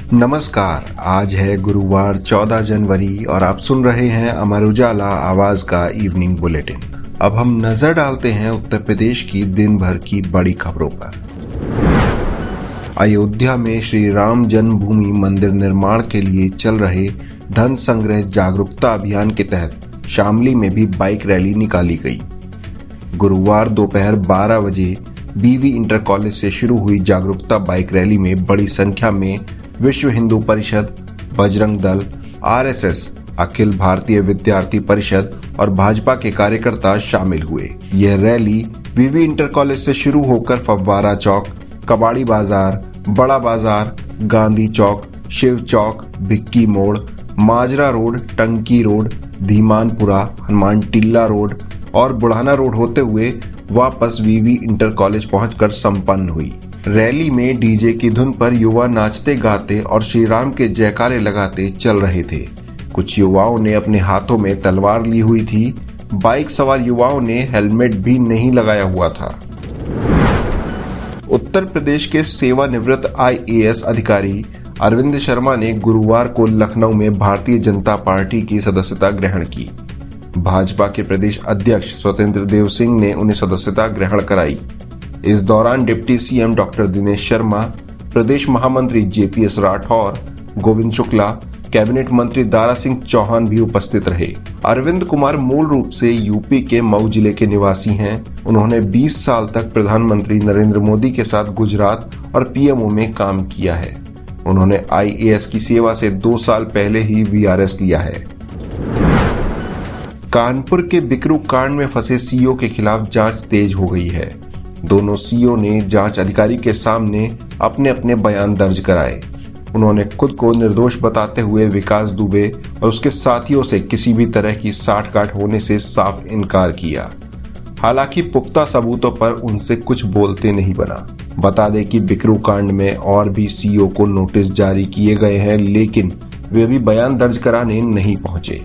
नमस्कार। आज है गुरुवार 14 जनवरी और आप सुन रहे हैं अमर उजाला आवाज का इवनिंग बुलेटिन। अब हम नजर डालते हैं उत्तर प्रदेश की दिन भर की बड़ी खबरों पर। अयोध्या में श्री राम जन्मभूमि मंदिर निर्माण के लिए चल रहे धन संग्रह जागरूकता अभियान के तहत शामली में भी बाइक रैली निकाली गई। गुरुवार दोपहर 12 बजे बीवी इंटर कॉलेज से शुरू हुई जागरूकता बाइक रैली में बड़ी संख्या में विश्व हिंदू परिषद, बजरंग दल, आरएसएस, अखिल भारतीय विद्यार्थी परिषद और भाजपा के कार्यकर्ता शामिल हुए। यह रैली बीवी इंटर कॉलेज से शुरू होकर फव्वारा चौक, कबाड़ी बाजार, बड़ा बाजार, गांधी चौक, Shiv Chowk, Bhikki Mor, Majra road, Tanki road, Dhimanpura, Hanuman Tilla road और बुढ़ाना रोड होते हुए वापस वीवी इंटर कॉलेज पहुंचकर संपन्न हुई। रैली में डीजे की धुन पर युवा नाचते गाते और श्री राम के जयकारे लगाते चल रहे थे। कुछ युवाओं ने अपने हाथों में तलवार ली हुई थी। बाइक सवार युवाओं ने हेलमेट भी नहीं लगाया हुआ था। उत्तर प्रदेश के सेवानिवृत्त आईएएस अधिकारी अरविंद शर्मा ने गुरुवार को लखनऊ में भारतीय जनता पार्टी की सदस्यता ग्रहण की। भाजपा के प्रदेश अध्यक्ष स्वतंत्र देव सिंह ने उन्हें सदस्यता ग्रहण कराई। इस दौरान deputy CM doctor Dinesh Sharma, प्रदेश महामंत्री जेपीएस राठौर, गोविंद शुक्ला, कैबिनेट मंत्री दारा सिंह चौहान भी उपस्थित रहे। अरविंद कुमार मूल रूप से यूपी के मऊ जिले के निवासी हैं। उन्होंने 20 साल तक प्रधानमंत्री नरेंद्र मोदी के साथ गुजरात और पीएमओ में काम किया है। उन्होंने आईएएस की सेवा से 2 साल पहले ही वीआरएस लिया है। कानपुर के बिकरू कांड में फंसे सीओ के खिलाफ जांच तेज हो गई है। दोनों सीओ ने जांच अधिकारी के सामने अपने अपने बयान दर्ज कराए। उन्होंने खुद को निर्दोष बताते हुए विकास दुबे और उसके साथियों से किसी भी तरह की साठगांठ होने से साफ इनकार किया। हालांकि पुख्ता सबूतों पर उनसे कुछ बोलते नहीं बना। बता दें कि बिकरू कांड में और भी सीओ को नोटिस जारी किए गए हैं, लेकिन वे भी बयान दर्ज कराने नहीं पहुंचे।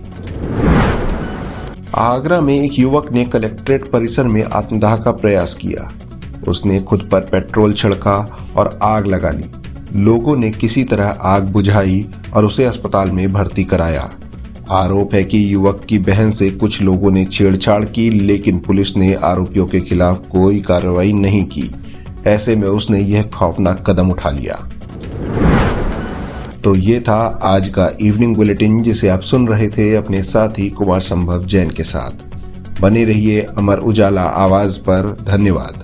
आगरा में एक युवक ने कलेक्ट्रेट परिसर में आत्मदाह का प्रयास किया। उसने खुद पर पेट्रोल छिड़का और आग लगा ली। लोगों ने किसी तरह आग बुझाई और उसे अस्पताल में भर्ती कराया। आरोप है कि युवक की बहन से कुछ लोगों ने छेड़छाड़ की, लेकिन पुलिस ने आरोपियों के खिलाफ कोई कार्रवाई नहीं की। ऐसे में उसने यह खौफनाक कदम उठा लिया। तो ये था आज का इवनिंग बुलेटिन, जिसे आप सुन रहे थे अपने साथी कुमार संभव जैन के साथ। बने रहिए अमर उजाला आवाज पर। धन्यवाद।